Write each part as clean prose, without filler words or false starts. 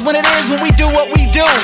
when it is when we do what we do.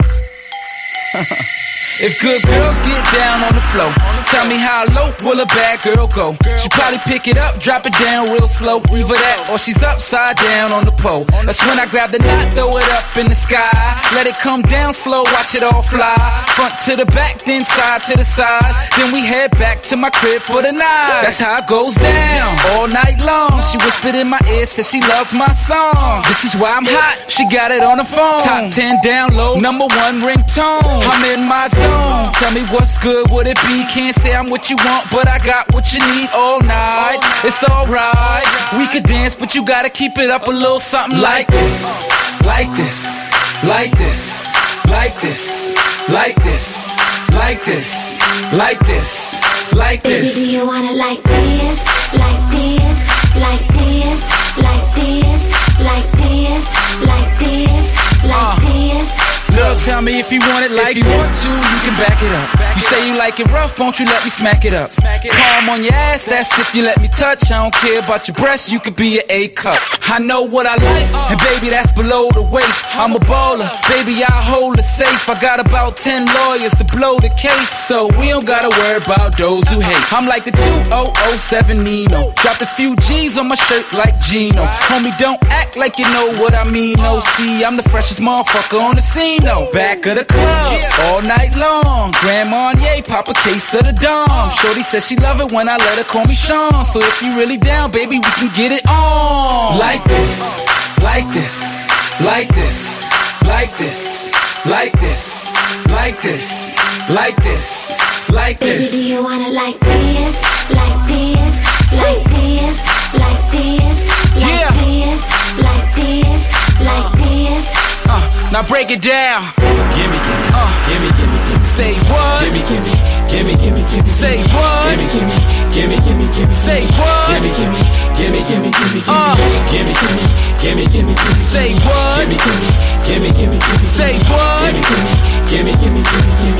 If good girls get down on the floor, tell me how low will a bad girl go? She probably pick it up, drop it down real slow. Either that or she's upside down on the pole. That's when I grab the knot, throw it up in the sky. Let it come down slow, watch it all fly. Front to the back, then side to the side. Then we head back to my crib for the night. That's how it goes down, all night long. She whispered in my ear, said she loves my song. This is why I'm hot, she got it on the phone. Top 10 download, #1 ringtone. I'm in my zone. Tell me what's good, would it be? Can't say I'm what you want, but I got what you need all night. It's alright, we could dance, but you gotta keep it up a little something like this. Like this, like this, like this, like this, like this, like this, like this. Baby, do you want it like this, like this, like this, like this, like this, like this, like this? Girl, tell me if you want it like this. If you want to, you can back it up. You say you like it rough, won't you let me smack it up? Palm on your ass, that's if you let me touch. I don't care about your breasts, you could be an A cup. I know what I like, and baby, that's below the waist. I'm a baller, baby, I hold it safe. I got about 10 lawyers to blow the case, so we don't gotta worry about those who hate. I'm like the 2007 Nino. Dropped a few G's on my shirt like Gino. Homie, don't act like you know what I mean. No, see, I'm the freshest motherfucker on the scene. Back of the club, all night long. Grand Marnier, pop a case of the Dom. Shorty says she love it when I let her call me Sean. So if you really down, baby, we can get it on. Like this, like this, like this, like this, like this, like this, like this, like this. Baby, do you want it like this, like this, like this, like this, like this, like this, like this? Now break it down. Gimme, gimme, gimme, gimme, gimme. Say what? Gimme, gimme, gimme, gimme, gimme. Say what? Gimme, gimme, gimme, gimme, gimme. Say what? Gimme, gimme, gimme, gimme, gimme, gimme. Gimme, gimme, gimme, gimme, gimme. Say what? Gimme, gimme, gimme, gimme, gimme. Say what? Gimme, gimme, gimme, gimme, gimme,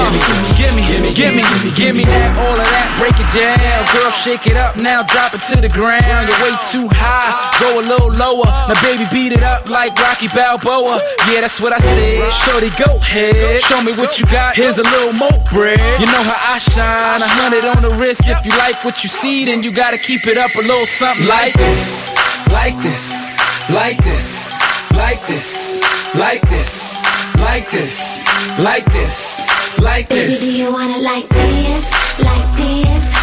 gimme. Give me that, all of that, break it down. Girl, shake it up now, drop it to the ground. You're way too high, go a little lower. Now baby, beat it up like Rocky Balboa. Yeah, that's what I said. Shorty, go ahead, show me what you got. Here's a little more bread. You know how I shine, 100 on the wrist. If you like what you see, then you gotta keep it up a little something like this, like this, like this, like this, like this, like this, like this, like this. Baby, do you want it like this, like this,